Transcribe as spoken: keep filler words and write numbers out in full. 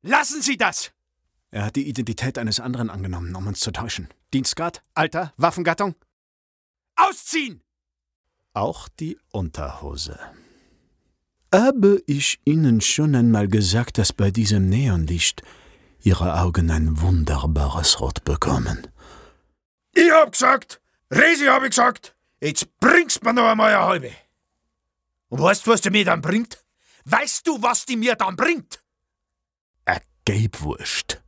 Lassen Sie das! Er hat die Identität eines anderen angenommen, um uns zu täuschen. Dienstgrad, Alter, Waffengattung? Ausziehen! Auch die Unterhose. Habe ich Ihnen schon einmal gesagt, dass bei diesem Neonlicht Ihre Augen ein wunderbares Rot bekommen? Ich hab gesagt, Resi hab ich gesagt, jetzt bringst mir noch einmal eine halbe. Und weißt du, was die mir dann bringt? Weißt du, was die mir dann bringt? Eine Gelbwurst.